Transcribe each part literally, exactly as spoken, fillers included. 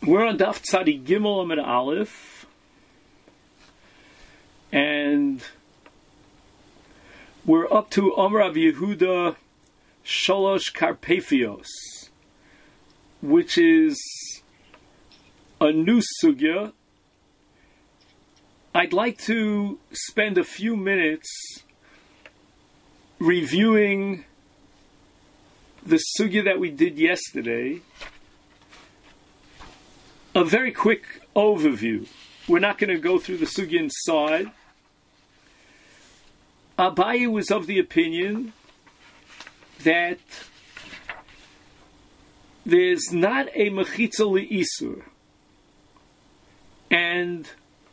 We're on Daf Tzadi Gimel Amid Aleph, and we're up to Amar Rav Yehuda Shalosh Karpathios, which is a new sugya. I'd like to spend a few minutes reviewing the sugya that we did yesterday. A very quick overview. We're not going to go through the sugya inside. Abaye was of the opinion that there's not a mechitza le'isur, and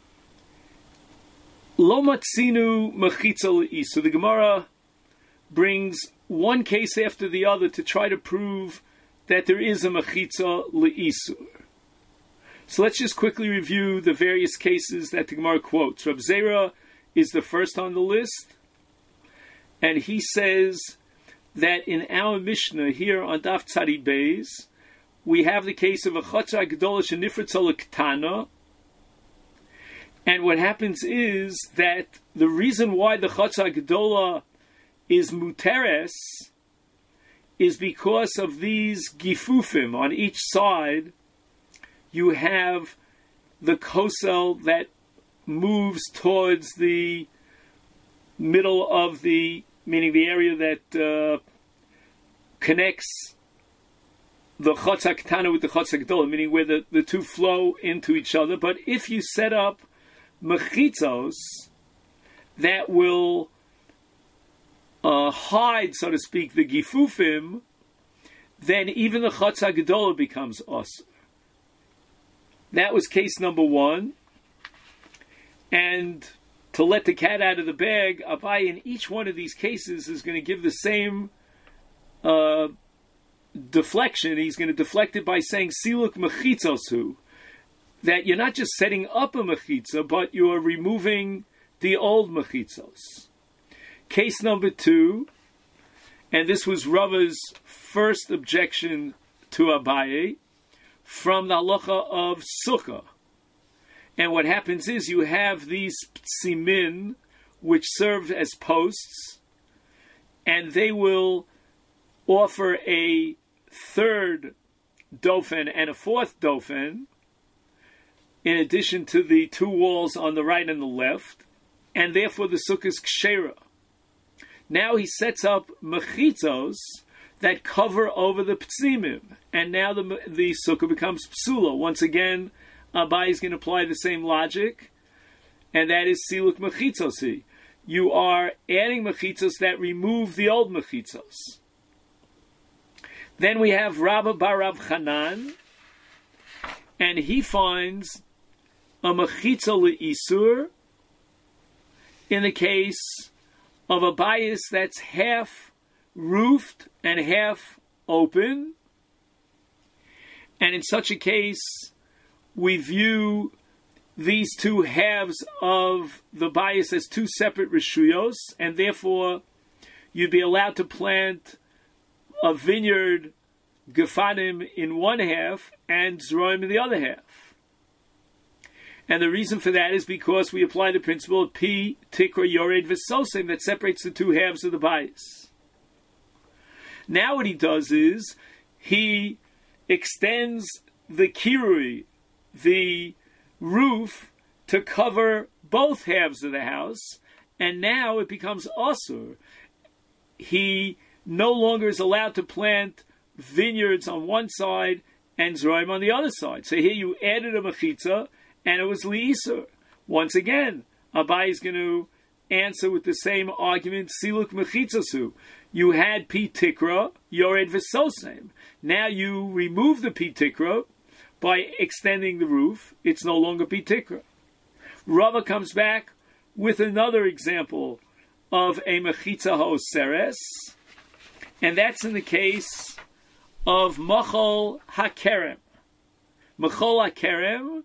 lo matzinu mechitza le'isur. The Gemara brings one case after the other to try to prove that there is a mechitza le'isur. So let's just quickly review the various cases that the Gemara quotes. Reb Zera is the first on the list, and he says that in our Mishnah here on Daf Tzadi Beis, we have the case of a Chatzar Gedola Shenifritza L'Ktana, and what happens is that the reason why the Chatzar Gedola is muteres is because of these gifufim on each side. You have the kosel that moves towards the middle of the, meaning the area that uh, connects the Chatzar Ketana with the Chatzar Gedola, meaning where the, the two flow into each other. But if you set up mechitzos that will uh, hide, so to speak, the gifufim, then even the Chatzar Gedola becomes osur. That was case number one. And to let the cat out of the bag, Abaye in each one of these cases is going to give the same uh, deflection. He's going to deflect it by saying, Siluk mechitzosu, that you're not just setting up a mechitza, but you're removing the old mechitzos. Case number two, and this was Rava's first objection to Abaye, from the halacha of sukkah. And what happens is you have these psimin, which serve as posts, and they will offer a third dofen and a fourth dofen, in addition to the two walls on the right and the left, and therefore the sukkah is kshera. Now he sets up mechitzos that cover over the psimim, and now the the sukkah becomes psula. Once again, Abaye is going to apply the same logic, and that is siluk mechitzosi. You are adding mechitzos that remove the old mechitzos. Then we have Rabba bar Rav Chanan, and he finds a mechitza le'isur in the case of a bias that's half roofed and half open, and in such a case we view these two halves of the bias as two separate reshuyos, and therefore you'd be allowed to plant a vineyard gefanim in one half and zroim in the other half. And the reason for that is because we apply the principle of P, Tikra, Yored, V'Sosim that separates the two halves of the bias. Now what he does is he extends the kirui, the roof, to cover both halves of the house, and now it becomes osur. He no longer is allowed to plant vineyards on one side and zroim on the other side. So here you added a mechitza, and it was li'isur. Once again, Abaye is going to answer with the same argument, siluk mechitzosu. You had pi tikra, yored v'sosem. Now you remove the pi tikra by extending the roof. It's no longer pi tikra. Rava comes back with another example of a mechitza ha'oseres, and that's in the case of machol hakerem. Machol hakerem,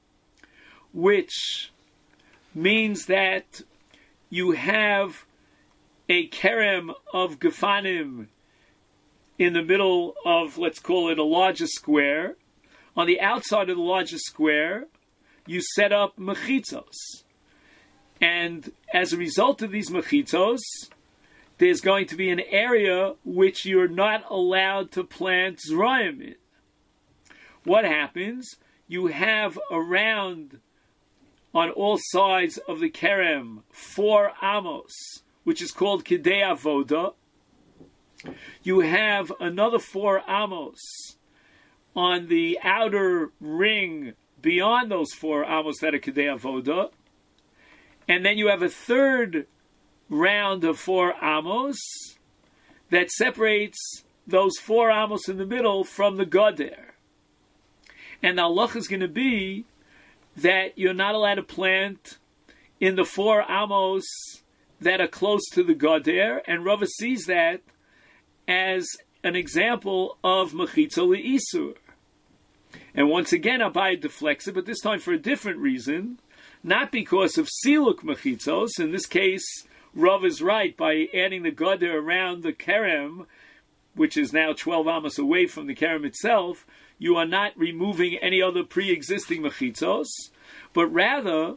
which means that you have a kerem of gefanim in the middle of, let's call it a larger square, on the outside of the largest square, you set up mechitzos. And as a result of these mechitzos, there's going to be an area which you're not allowed to plant zrayim in. What happens? You have around, on all sides of the kerem, four amos, which is called kidei avoda. You have another four amos on the outer ring beyond those four amos that are kidei avoda. And then you have a third round of four amos that separates those four amos in the middle from the gader. And the halach is going to be that you're not allowed to plant in the four amos that are close to the gader, and Rava sees that as an example of mechitza le'isur. And once again, Abaye deflects it, but this time for a different reason, not because of siluk mechitzos. In this case, Rav is right by adding the gader around the kerem, which is now twelve amos away from the kerem itself. You are not removing any other pre-existing mechitzos, but rather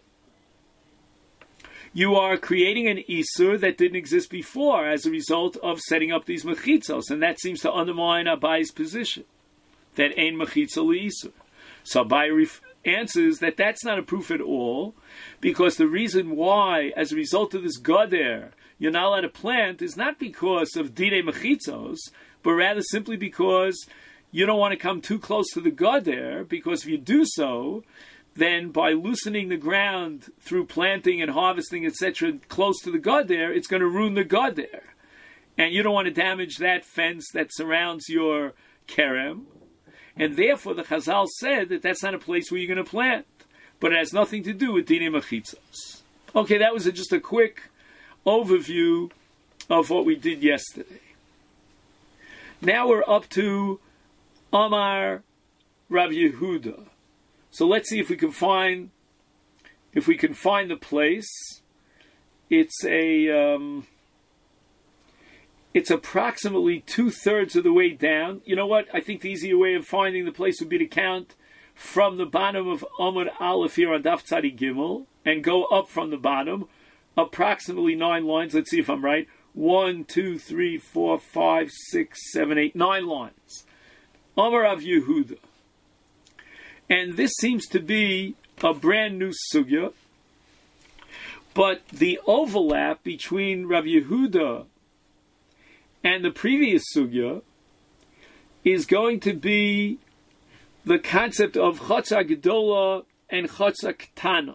you are creating an isur that didn't exist before as a result of setting up these mechitzos, and that seems to undermine Abaye's position that ein mechitza le'isur. So Abaye ref- answers that that's not a proof at all, because the reason why, as a result of this gader, you're not allowed to plant is not because of dinei mechitzos, but rather simply because you don't want to come too close to the gader, because if you do so, then by loosening the ground through planting and harvesting, et cetera, close to the gader, it's going to ruin the gader. And you don't want to damage that fence that surrounds your kerem. And therefore, the Chazal said that that's not a place where you're going to plant. But it has nothing to do with dinei mechitzos. Okay, that was a, just a quick overview of what we did yesterday. Now we're up to Amar Rav Yehuda. So let's see if we can find if we can find the place. It's a um, it's approximately two thirds of the way down. You know what? I think the easier way of finding the place would be to count from the bottom of Amud Aleph here on Daf Tzadi Gimel and go up from the bottom, approximately nine lines. Let's see if I'm right. One, two, three, four, five, six, seven, eight, nine lines. Amar Rav Yehuda. And this seems to be a brand new sugya, but the overlap between Rav Yehuda and the previous sugya is going to be the concept of Chotza Gedola and Chotza Ketana.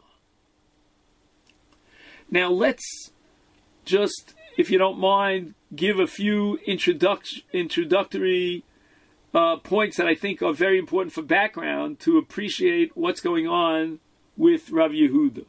Now let's just, if you don't mind, give a few introduct- introductory uh, points that I think are very important for background to appreciate what's going on with Rav Yehuda.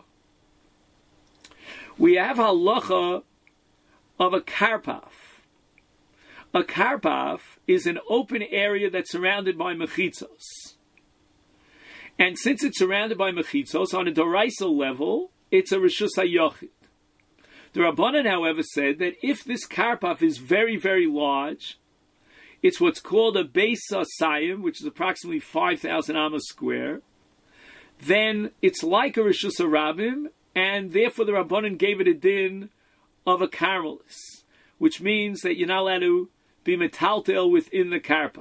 We have halacha of a karpaf. A karpaf is an open area that's surrounded by mechitzos. And since it's surrounded by mechitzos, on a doraisa level, it's a reshus hayochid. The Rabbanan, however, said that if this karpaf is very, very large, it's what's called a beis asayim, which is approximately five thousand amos square, then it's like a reshus harabim, and therefore the Rabbanan gave it a din of a karmelis, which means that you're not allowed to be metaltel within the karpaf.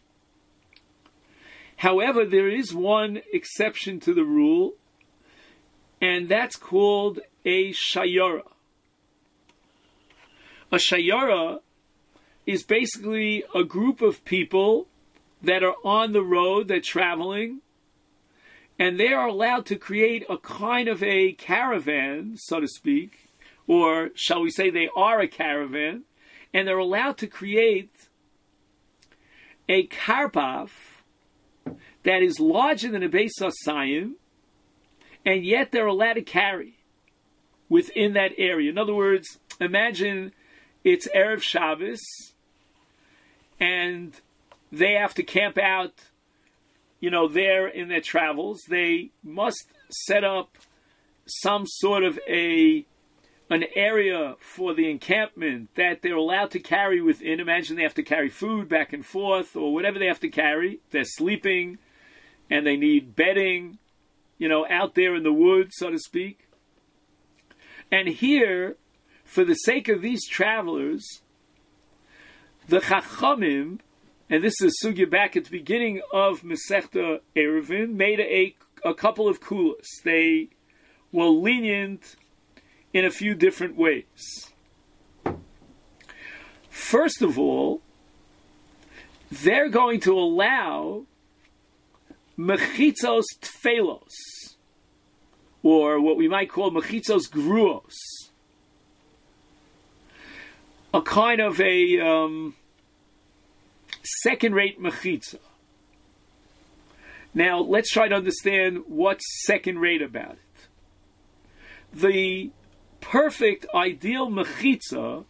However, there is one exception to the rule, and that's called a shayara. A shayara is basically a group of people that are on the road, they're traveling, and they are allowed to create a kind of a caravan, so to speak, or shall we say they are a caravan, and they're allowed to create a karpaf that is larger than a beis asayim, and yet they're allowed to carry within that area. In other words, imagine it's Erev Shabbos, and they have to camp out, you know, there in their travels. They must set up some sort of a an area for the encampment that they're allowed to carry within. Imagine they have to carry food back and forth, or whatever they have to carry. They're sleeping, and they need bedding, you know, out there in the woods, so to speak. And here, for the sake of these travelers, the Chachamim, and this is sugya back at the beginning of Masechta Eruvin, made a, a couple of kulas. They were lenient in a few different ways. First of all, they're going to allow mechitzos tfelos, or what we might call mechitzos gruos, a kind of a um, second-rate mechitza. Now, let's try to understand what's second-rate about it. The perfect, ideal mechitza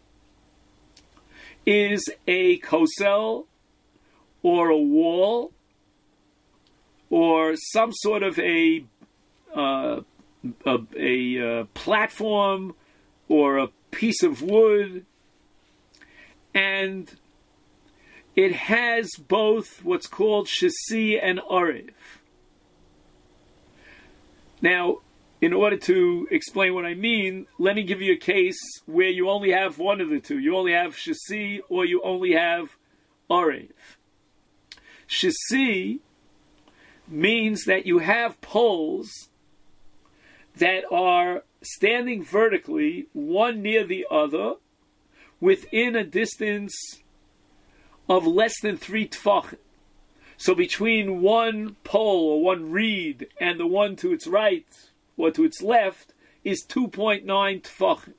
is a kosel, or a wall, or some sort of a uh, a, a uh, platform, or a piece of wood, and it has both what's called shasi and arev. Now, in order to explain what I mean, let me give you a case where you only have one of the two. You only have shasi, or you only have arev. Shasi means that you have poles that are standing vertically, one near the other, within a distance of less than three tfachim. So between one pole or one reed and the one to its right or to its left is two point nine tfachim.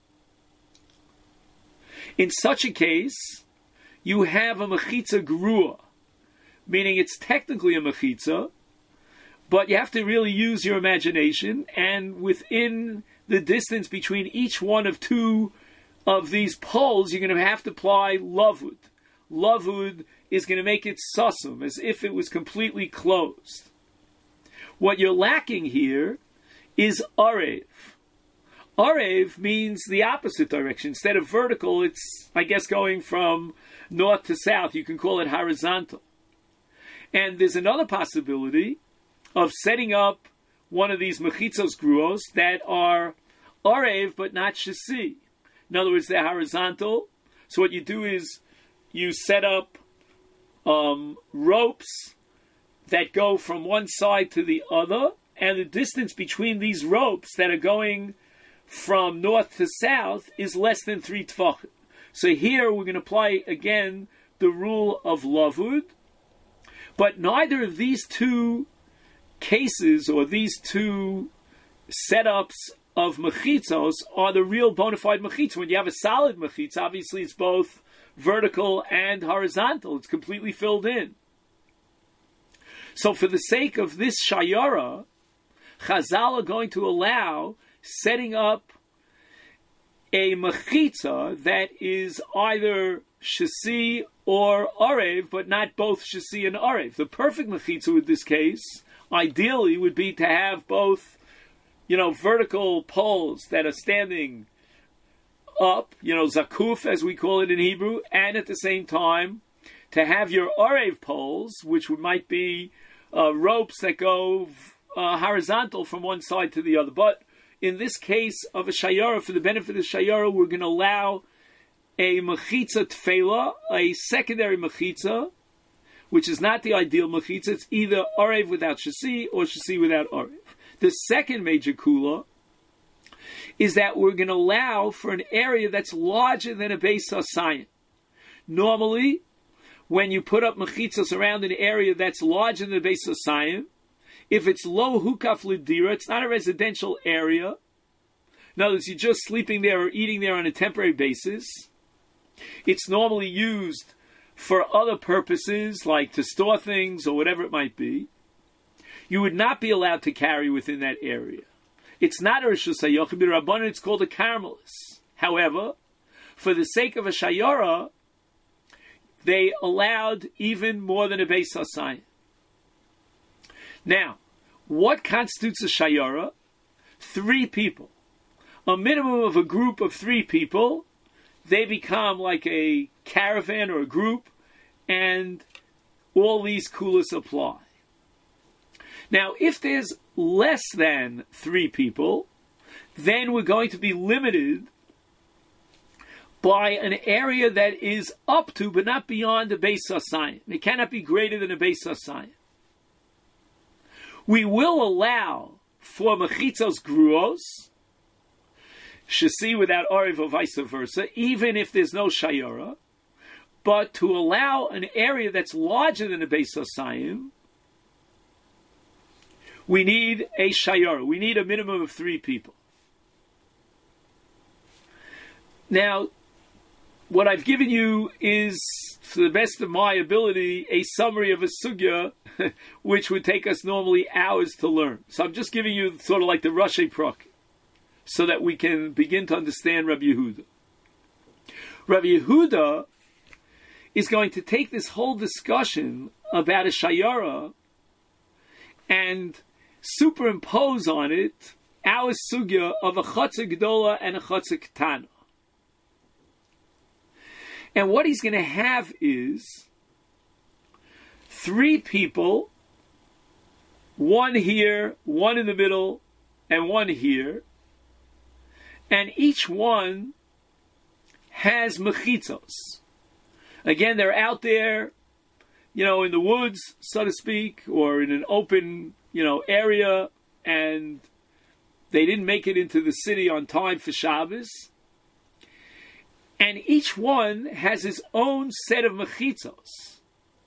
In such a case, you have a mechitza gerua, meaning it's technically a mechitza, but you have to really use your imagination, and within the distance between each one of two of these poles, you're going to have to apply lavud. Lavud is going to make it susum, as if it was completely closed. What you're lacking here is arev. Arev means the opposite direction. Instead of vertical, it's, I guess, going from north to south. You can call it horizontal. And there's another possibility of setting up one of these mechitzos gruos that are arev but not shasi. In other words, they're horizontal. So what you do is you set up um, ropes that go from one side to the other, and the distance between these ropes that are going from north to south is less than three tfachim. So here we're going to apply again the rule of lavud, but neither of these two cases or these two setups of mechitzos are the real bona fide mechitza. When you have a solid mechitza, obviously it's both vertical and horizontal. It's completely filled in. So for the sake of this shayara, Chazal are going to allow setting up a mechitza that is either shasi or arev, but not both shasi and arev. The perfect mechitza in this case, ideally, would be to have both, you know, vertical poles that are standing up, you know, zakuf as we call it in Hebrew, and at the same time to have your arev poles, which might be uh, ropes that go uh, horizontal from one side to the other. But in this case of a shayara, for the benefit of shayara, we're going to allow a mechitza tfela, a secondary mechitza, which is not the ideal mechitza. It's either arev without shasi or shasi without arev. The second major kula is that we're going to allow for an area that's larger than a Beis HaSayim. Normally, when you put up mechitzos around an area that's larger than a Beis HaSayim, if it's low hukaf lidira, it's not a residential area. In other words, you're just sleeping there or eating there on a temporary basis. It's normally used for other purposes, like to store things or whatever it might be. You would not be allowed to carry within that area. It's not a Rishus HaYochid B'Rabbanan, it's called a Carmelis. However, for the sake of a Shayara, they allowed even more than a Beis HaSayim. Now, what constitutes a Shayara? Three people. A minimum of a group of three people, they become like a caravan or a group, and all these kulas apply. Now, if there's less than three people, then we're going to be limited by an area that is up to, but not beyond, a Beis HaSayim. It cannot be greater than a Beis HaSayim. We will allow for mechitzos gruos, shasi without oriv or vice versa, even if there's no shayara, but to allow an area that's larger than a Beis HaSayim, we need a shayara. We need a minimum of three people. Now, what I've given you is, to the best of my ability, a summary of a sugya, which would take us normally hours to learn. So I'm just giving you sort of like the Rashi Prok, so that we can begin to understand Rabbi Yehuda. Rabbi Yehuda is going to take this whole discussion about a shayara and superimpose on it our sugya of a chotzer gedola and a chotzer ketana. And what he's going to have is three people, one here, one in the middle, and one here, and each one has mechitzos. Again, they're out there, you know, in the woods, so to speak, or in an open, you know, area, and they didn't make it into the city on time for Shabbos. And each one has his own set of mechitzos,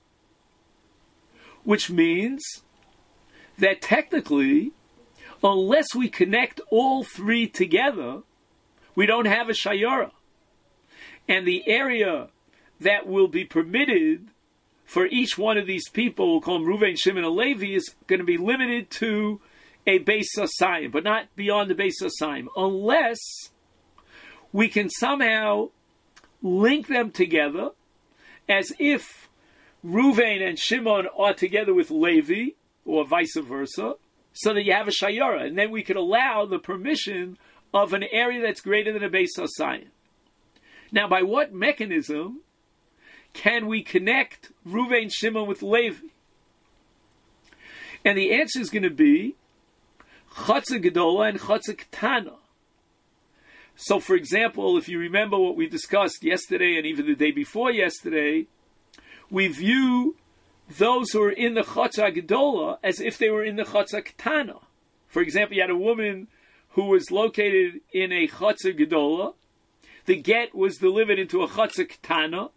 which means that technically, unless we connect all three together, we don't have a shayara. And the area that will be permitted for each one of these people, we'll call them Reuven, Shimon, and Levi, is going to be limited to a Beis HaSayim, but not beyond the Beis HaSayim, unless we can somehow link them together as if Reuven and Shimon are together with Levi, or vice versa, so that you have a shayara, and then we could allow the permission of an area that's greater than a Beis HaSayim. Now, by what mechanism can we connect Reuven, Shimon with Levi? And the answer is going to be Chotzer Gedola and Chotzer Ketana. So, for example, if you remember what we discussed yesterday and even the day before yesterday, we view those who are in the Chotzer Gedola as if they were in the Chotzer Ketana. For example, you had a woman who was located in a Chotzer Gedola. The get was delivered into a Chotzer Ketana.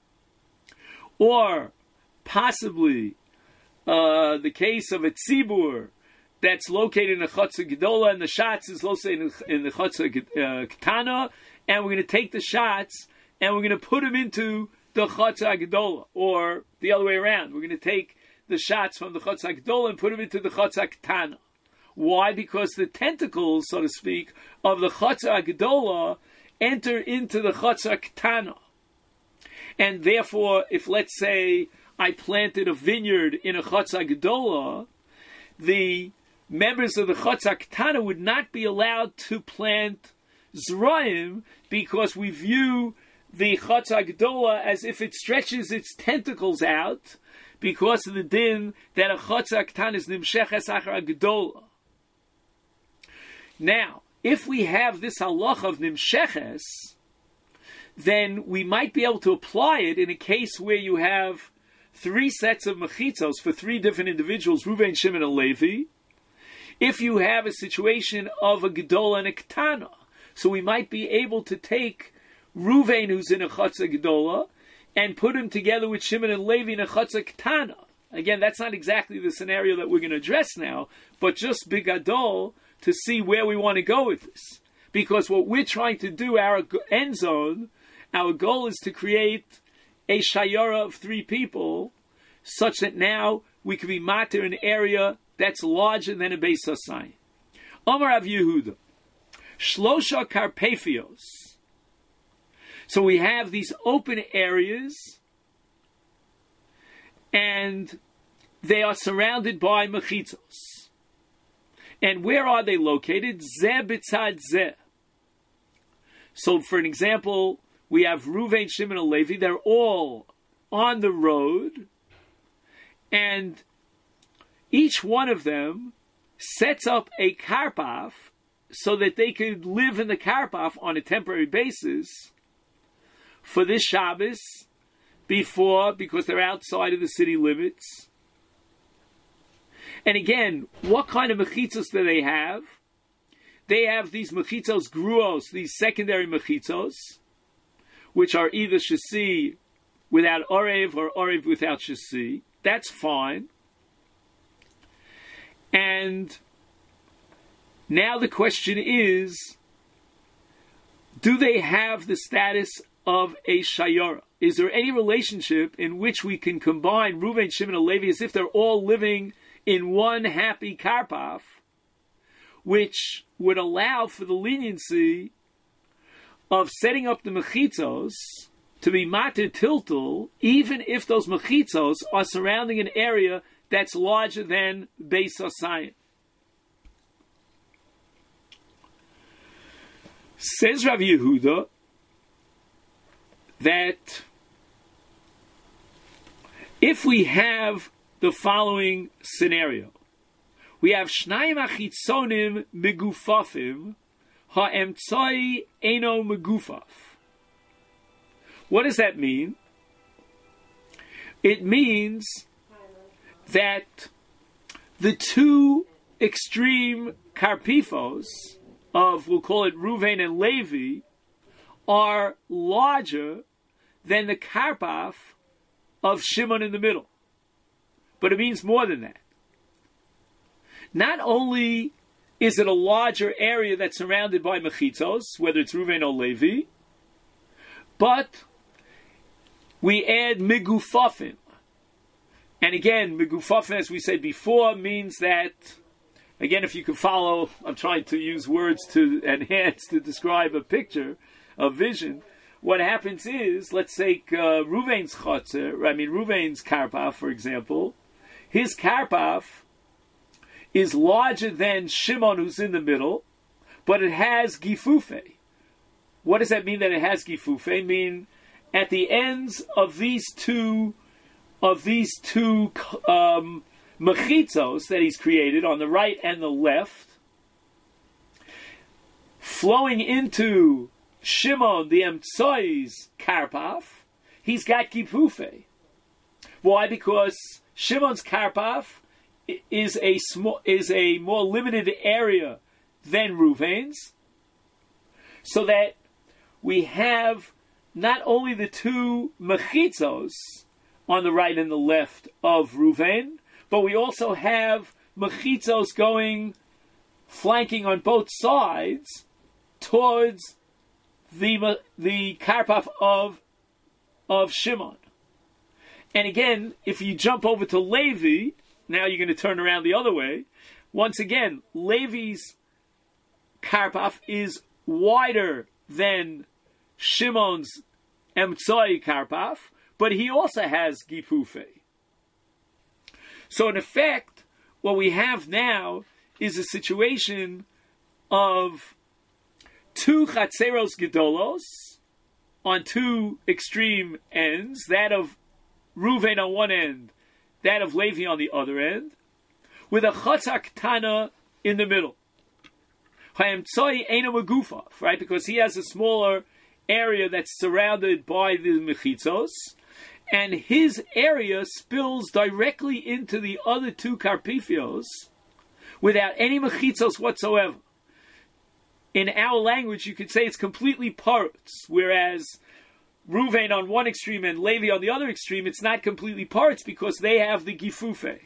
Or possibly uh, the case of a tzibur that's located in the Chotzer Gedola, and the shots is located in the Chotzer Ketana, and we're going to take the shots and we're going to put them into the Chotzer Gedola, or the other way around. We're going to take the shots from the Chotzer Gedola and put them into the Chotzer Ketana. Why? Because the tentacles, so to speak, of the Chotzer Gedola enter into the Chotzer Ketana. And therefore, if, let's say, I planted a vineyard in a Chotzer Gedola, the members of the Chotzer Ketana would not be allowed to plant Zraim, because we view the Chotzer Gedola as if it stretches its tentacles out, because of the din that a Chotzer Ketana is Nimsheches Achar Gedola. Now, if we have this halach of Nimsheches, then we might be able to apply it in a case where you have three sets of mechitzos for three different individuals, Reuven, Shimon, and Levi, if you have a situation of a Gedola and a Ketana. So we might be able to take Reuven, who's in a Chotzer Gedola, and put him together with Shimon and Levi in a Chotzer Ketana. Again, that's not exactly the scenario that we're going to address now, but just bigadol to see where we want to go with this. Because what we're trying to do, our end zone, our goal is to create a shayara of three people, such that now we can be matir in an area that's larger than a Beis HaSayim. Omar Rav Yehuda, Shlosha Karpethios. So we have these open areas, and they are surrounded by mechitzos. And where are they located? Zeh b'tzad zeh. So, for an example, we have Reuven, Shimon, and Levi. They're all on the road, and each one of them sets up a karpaf so that they could live in the karpaf on a temporary basis for this Shabbos before, because they're outside of the city limits. And again, what kind of mechitzos do they have? They have these mechitzos gruos, these secondary mechitzos, which are either shasi without orev or orev without shasi. That's fine. And now the question is, do they have the status of a shayara? Is there any relationship in which we can combine Reuven, Shimon, and Levi as if they're all living in one happy karpaf, which would allow for the leniency of setting up the mechitzos to be matir tiltul, even if those mechitzos are surrounding an area that's larger than Beis Hasayim? Says Rav Yehuda that if we have the following scenario, we have Shnayim achitzonim megufafim ha'emtzai eno megufaf. What does that mean? It means that the two extreme karpifos of, we'll call it Reuven and Levi, are larger than the karpaf of Shimon in the middle. But it means more than that. Not only is it a larger area that's surrounded by mechitzos, whether it's Reuven or Levi, but we add migufafim. And again, migufafim, as we said before, means that, again, if you can follow, I'm trying to use words to enhance, to describe a picture, a vision. What happens is, let's take uh, Reuven's chotzer, I mean Reuven's karpaf, for example. His karpaf is larger than Shimon, who's in the middle, but it has gifufe. What does that mean that it has gifufe? I mean, at the ends of these two, of these two um, mechitzos that he's created on the right and the left, flowing into Shimon, the Emtsoi's karpaf, he's got gifufe. Why? Because Shimon's karpaf is a small, is a more limited area than Reuven's, so that we have not only the two mechitzos on the right and the left of Reuven, but we also have mechitzos going, flanking on both sides towards the the karpaf of of Shimon. And again, if you jump over to Levi, now you're going to turn around the other way. Once again, Levi's karpaf is wider than Shimon's Emtsoi karpaf, but he also has gifufe. So in effect, what we have now is a situation of two chatzeros gedolos on two extreme ends, that of Reuven on one end, that of Levi on the other end, with a chatzar ktana in the middle. Ha'emtzoi eino megufaf, right? Because he has a smaller area that's surrounded by the mechitzos, and his area spills directly into the other two karpifios without any mechitzos whatsoever. In our language, you could say it's completely parts, whereas Reuven on one extreme and Levi on the other extreme, it's not completely parts because they have the gifufe.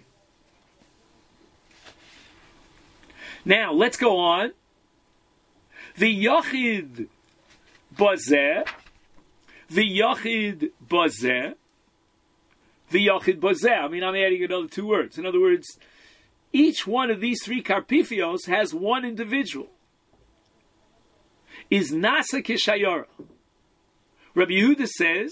Now, let's go on. The Yachid Bazeh, the Yachid Bazeh, the Yachid Bazeh. I mean, I'm adding another two words. In other words, each one of these three karpifios has one individual. Is Nasa Kishayara. Rabbi Yehuda says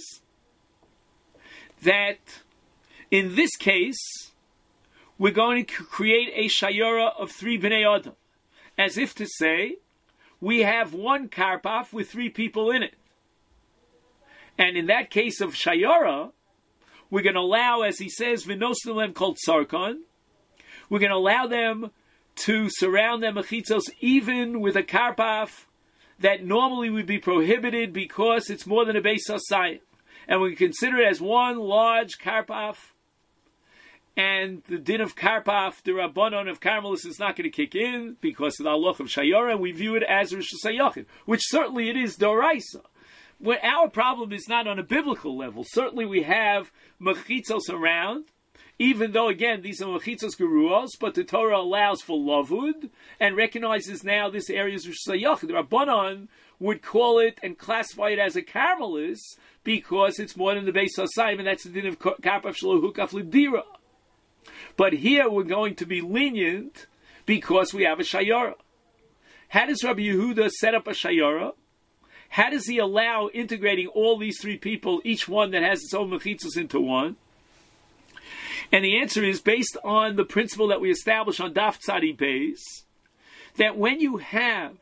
that in this case, we're going to create a shayara of three bnei adam, as if to say, we have one karpaf with three people in it. And in that case of shayara, we're going to allow, as he says, v'nosnulem kol tzarkon, We're going to allow them to surround their mechitzos even with a karpaf that normally would be prohibited because it's more than a beis hasayim. And we consider it as one large karpaf, and the din of karpaf, the rabbanon of Carmelis, is not going to kick in because of the halach of shayara, and we view it as Rosh Hashanah, which certainly it is doraisa. What our problem is not on a biblical level. Certainly we have mechitzos around, even though, again, these are mechitzos geruos, but the Torah allows for lavud and recognizes now this area is Rosh Hashanah. The rabbanon would call it and classify it as a Carmelis because it's more than the beis hasayim, and that's the din of karpaf shelo hukaf l'dira. But here we're going to be lenient because we have a shayara. How does Rabbi Yehuda set up a shayara? How does he allow integrating all these three people, each one that has its own mechitzos, into one? And the answer is based on the principle that we establish on Daf Tzadi Beis, that when you have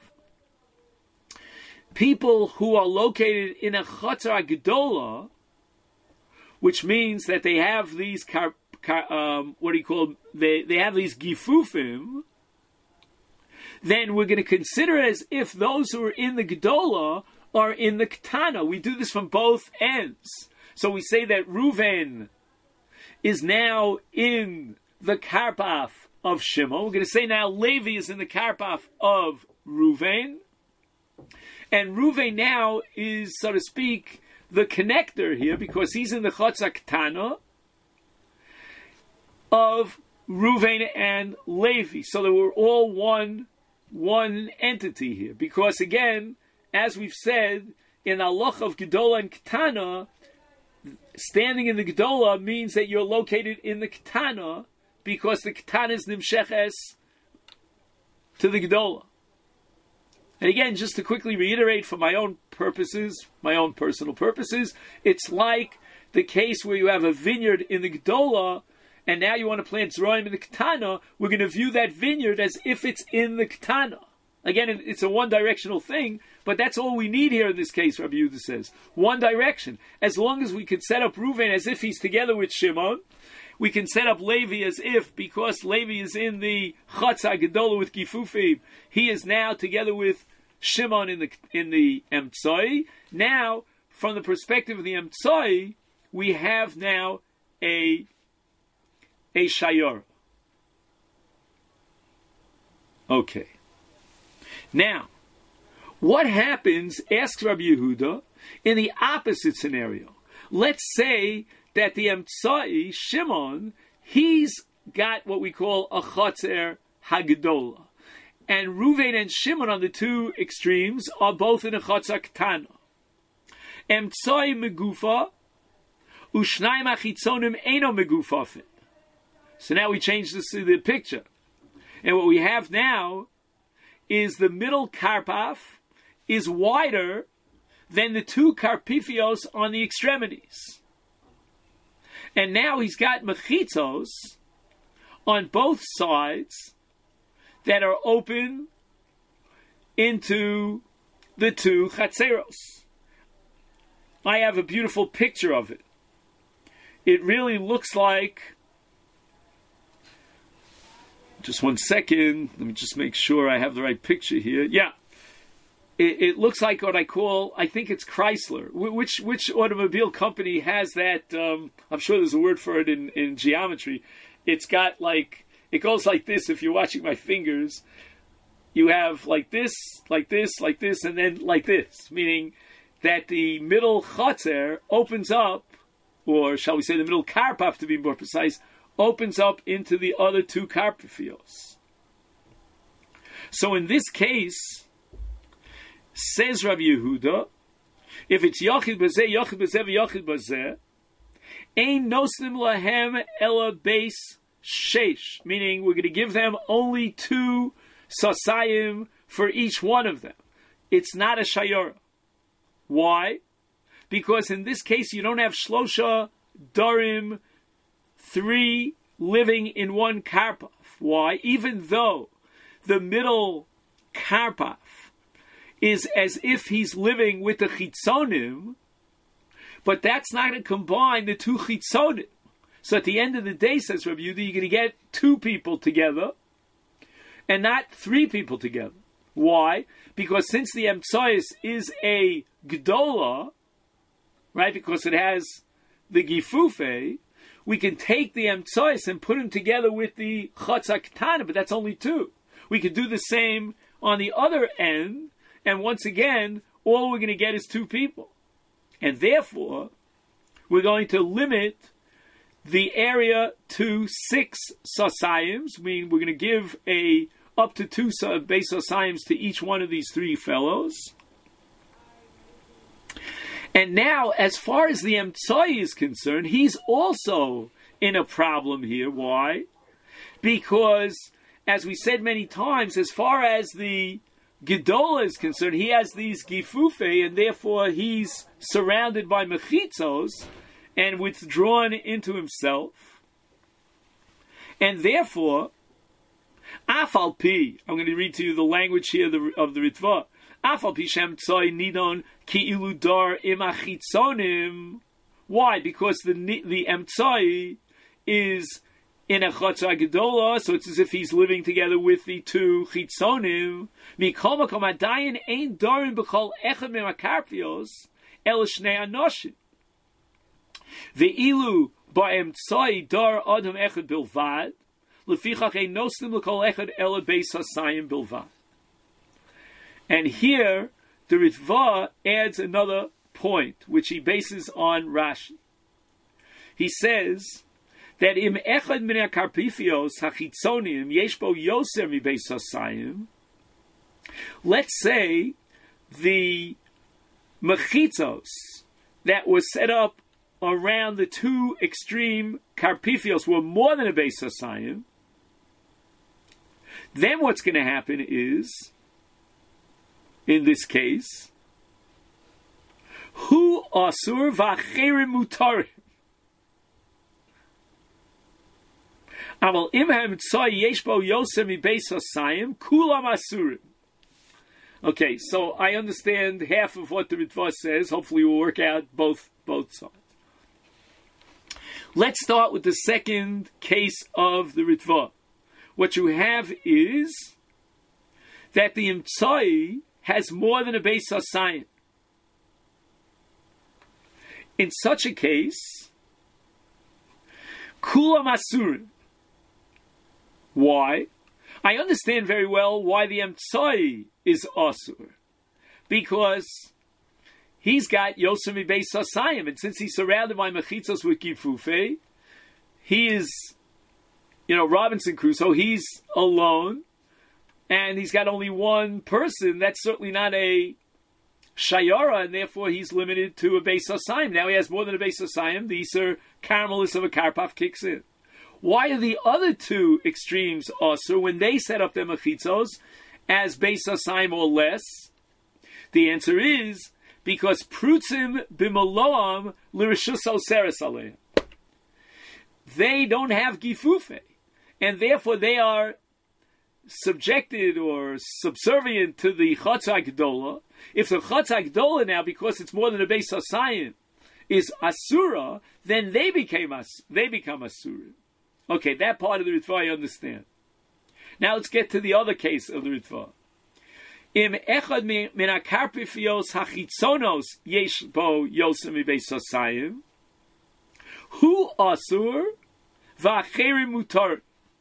people who are located in a Chatzar Gedola, which means that they have these car, car, um, what do you call them? They they have these gifufim, then we're going to consider it as if those who are in the Gedola are in the Ketana. We do this from both ends. So we say that Reuven is now in the Karpaf of Shimon. We're going to say now Levi is in the Karpaf of Reuven. And Reuven now is, so to speak, the connector here because he's in the Chatzar Ketana of Reuven and Levi. So that we're all one, one entity here. Because again, as we've said, in Halacha of Gedola and Ketana, standing in the Gedola means that you're located in the Ketana because the Ketana is Nimsheches to the Gedola. And again, just to quickly reiterate for my own purposes, my own personal purposes, it's like the case where you have a vineyard in the Gedola and now you want to plant Zroim in the Ketana. We're going to view that vineyard as if it's in the Ketana. Again, it's a one-directional thing, but that's all we need here in this case, Rabbi Yehuda says. One direction. As long as we could set up Reuven as if he's together with Shimon, we can set up Levi as if, because Levi is in the Chatzar Gedola with Gifufim, he is now together with Shimon in the in the Emtsoi. Now, from the perspective of the Emtsoi, we have now a, a Shayar. Okay. Now, what happens, asks Rabbi Yehuda, in the opposite scenario? Let's say that the Emtsai, Shimon, he's got what we call a Chatzar Hagdola. And Reuven and Shimon on the two extremes are both in a Chatzar Ketana. Emtsai Megufa, Ushnaim Achitzonim Eino Megufafin. So now we change this to the picture. And what we have now is the middle karpaf is wider than the two karpifios on the extremities. And now he's got mechitzos on both sides that are open into the two chatzeros. I have a beautiful picture of it. It really looks like, just one second, let me just make sure I have the right picture here. Yeah. It, it looks like what I call, I think it's Chrysler. Which which automobile company has that? Um, I'm sure there's a word for it in, in geometry. It's got like, it goes like this if you're watching my fingers. You have like this, like this, like this, and then like this. Meaning that the middle chatzer opens up, or shall we say the middle karpaf to be more precise, opens up into the other two karpafios. So in this case, says Rabbi Yehuda, if it's Yachid Bazeh, Yachid Bazeh, Yachid Bazeh, Ein Nosnim Lahem Ela Beis Sheish, meaning we're going to give them only two sasayim for each one of them. It's not a shayara. Why? Because in this case you don't have shlosha darim, three living in one karpaf. Why? Even though the middle karpaf is as if he's living with the chitzonim, but that's not going to combine the two chitzonim. So at the end of the day, says Rabbi Yehuda, you're going to get two people together and not three people together. Why? Because since the Emtsois is a Gdola, right, because it has the Gifufe, we can take the Emtsois and put them together with the Chatzah Ketana, but that's only two. We could do the same on the other end, and once again, all we're going to get is two people. And therefore, we're going to limit the area to six sasayim. I mean, we're going to give a up to two base sasayim to each one of these three fellows. And now, as far as the Emtsai is concerned, he's also in a problem here. Why? Because, as we said many times, as far as the Gedola is concerned, he has these Gifufe, and therefore he's surrounded by Mechitzos and withdrawn into himself. And therefore, Afal Pi, I'm going to read to you the language here of the, of the Ritva. Afal Pi Shem Tzoi Nidon Ki Ilu Dar Im Achitzonim. Why? Because the the Emtzai is in a Chatzah Gedola, so it's as if he's living together with the two Chitzonim. Mikol Makom Adayin Ein Darim B'chol Echad Memakarpios El Shnei Anoshim. Ve'ilu ba'emtzai dar adam echad bilvad, lefichach ein noslim l'kol echad ela beis hasayim bilvad. And here, the Ritva adds another point, which he bases on Rashi. He says that im echad min ha'karpifios hachitzonim yesh bo yoser mi beis hasayim. Let's say the mechitzos that was set up around the two extreme karpifios were more than a beis hasayim. Then what's going to happen is, in this case, hu asur v'acherim mutarim. Aval im ha'emtzai yesh bo yoser mi beis hasayim kulam asurim. Okay, so I understand half of what the Ritva says. Hopefully we'll work out both both sides. Let's start with the second case of the Ritva. What you have is that the Imtsai has more than a Beis HaSayim. In such a case, Kulam Asurim. Why? I understand very well why the Imtsai is Asur. Because he's got Yosemi Beis HaSayim, and since he's surrounded by Mechitzos with Gifufe, he is, you know, Robinson Crusoe, he's alone, and he's got only one person. That's certainly not a Shayara, and therefore he's limited to a Beis HaSayim. Now he has more than a Beis HaSayim. The Iser Caramelis of a Karpaf kicks in. Why are the other two extremes Asur when they set up their Mechitzos as Beis HaSayim or less? The answer is because Prutzim b'maloam l'rishus oseres aleim. They don't have gifufe, and therefore they are subjected or subservient to the Chatzah Gdola. If the Chatzah Gdola now, because it's more than a Beis HaSayim, is Asura, then they became as they become Asurim. Okay, that part of the Ritva I understand. Now let's get to the other case of the Ritva. Im echad min akarpifios hachitzonos yesh bo yosem mibeis hasayim, hu asur v'acherim mutar.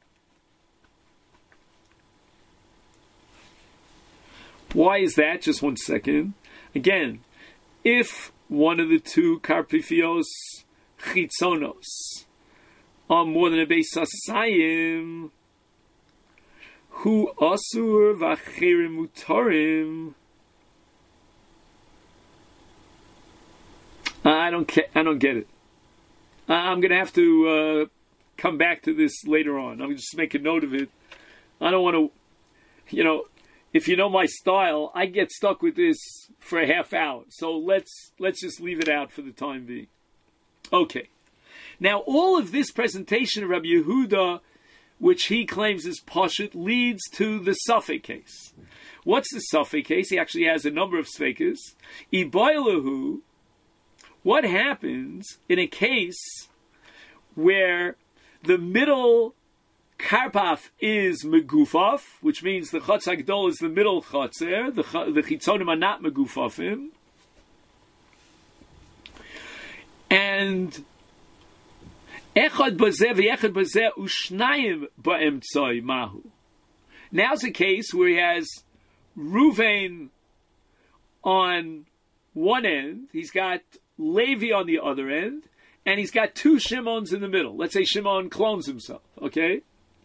Why is that? Just one second. Again, if one of the two karpifios chitzonos are more than a beis hasayim, hu asur v'acherim mutarim. I don't ca- I don't get it. I'm going to have to uh, come back to this later on. I'm just make a note of it. I don't want to, you know, if you know my style, I get stuck with this for a half hour. So let's let's just leave it out for the time being. Okay. Now all of this presentation of Rabbi Yehuda, which he claims is Pashut, leads to the Safek case. What's the Safek case? He actually has a number of Sfekas. Ibaylahu, what happens in a case where the middle karpaf is megufaf, which means the chotz hagdol is the middle chotzer, the, the chitzonim are not megufafim. And echad bazeh v'echad bazeh ushnayim ba'emtzoi mahu. Now's a case where he has Ruvain on one end, he's got Levi on the other end, and he's got two Shimons in the middle. Let's say Shimon clones himself, okay?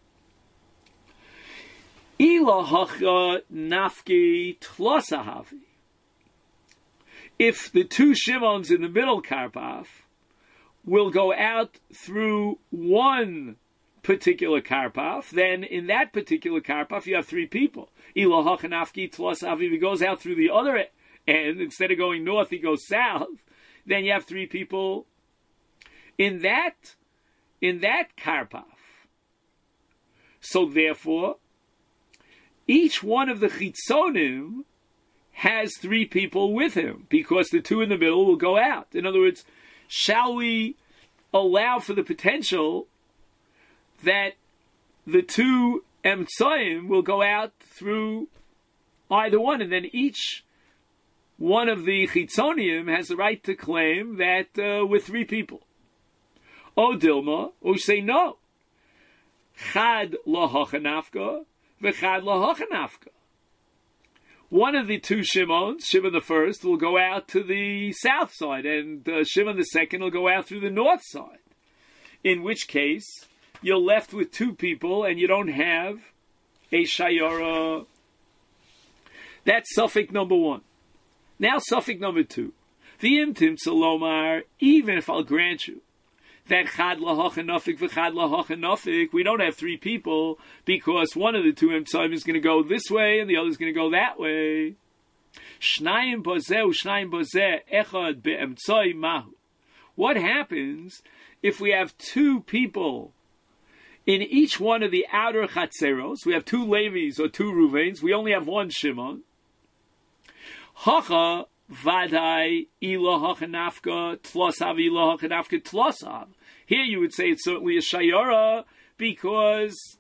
Ilahacha nafki tlosahavi. If the two Shimons in the middle karpaf will go out through one particular karpaf, then in that particular karpaf you have three people. Ilahacha nafki tlosahavi. If he goes out through the other end, instead of going north, he goes south, then you have three people in that, in that karpaf. So therefore, each one of the chitzonim has three people with him, because the two in the middle will go out. In other words, shall we allow for the potential that the two emtsoim will go out through either one, and then each one of the chitzonim has the right to claim that uh, with three people? O Dilma, or we say no. Chad lahacha nafka, v'chad lahacha nafka. One of the two Shimons, Shimon the first, will go out to the south side, and uh, Shimon the second will go out through the north side. In which case, you're left with two people, and you don't have a shayara. That's suffix number one. Now suffix number two. V'imtim tzalomar, even if I'll grant you that chad lahacha nafik v'chad lahacha nafik, we don't have three people, because one of the two emtsoim is going to go this way and the other is going to go that way. Shnayim bozeh u'shnayim bozeh echad be'emtsoi mahu. What happens if we have two people in each one of the outer chatzeros? We have two Levis or two Ruvains. We only have one Shimon. Hacha vadai ilahacha nafka tlosav ilahacha nafka tlosav. Here you would say it's certainly a shayara, because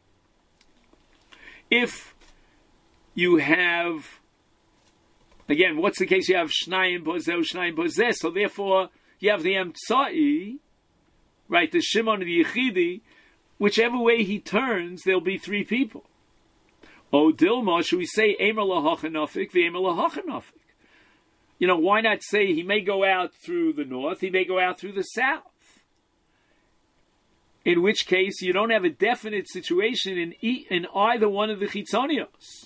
if you have, again, what's the case? You have shnayim bozeh, shnayim bozeh, so therefore you have the emtsai, right, the Shimon and the Yechidi, whichever way he turns, there'll be three people. O Dilma, should we say Emer lahacha nafik, v'emer lahacha nafik? You know, why not say he may go out through the north, he may go out through the south? In which case, you don't have a definite situation in e- in either one of the chitzonios.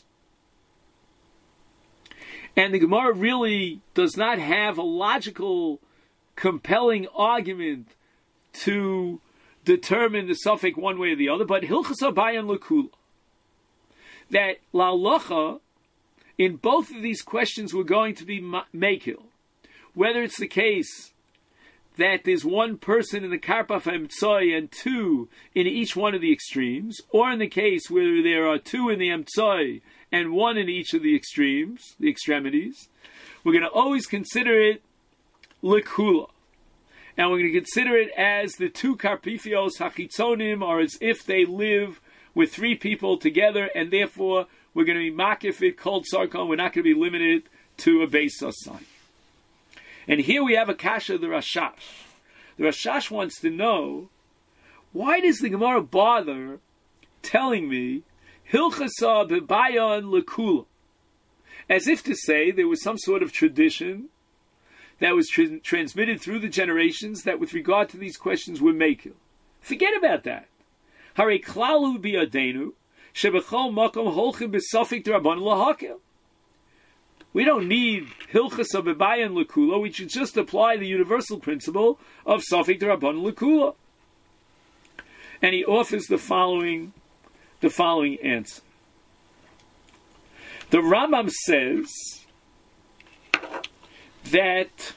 And the Gemara really does not have a logical, compelling argument to determine the suffix one way or the other, but Hilchas Abayan Lakula, that la'alocha, in both of these questions we're going to be makil. Whether it's the case that there's one person in the karpaf emtsoi and two in each one of the extremes, or in the case where there are two in the emtsoi and one in each of the extremes, the extremities, we're going to always consider it likula. And we're going to consider it as the two karpifios hachitzonim are as if they live with three people together, and therefore we're going to be makifit called sarkon. We're not going to be limited to a base sign. And here we have a kasha of the Rashash. The Rashash wants to know, why does the Gemara bother telling me hilchasa bebayan lekula, as if to say there was some sort of tradition that was tra- transmitted through the generations that with regard to these questions were makil. Forget about that. Hare klalu biadenu shebechol makom holchim besafik d'rabban lahakil. We don't need hilchas abebayan lekula. We should just apply the universal principle of safik d'rabban lekula. And he offers the following, the following answer. The Rambam says that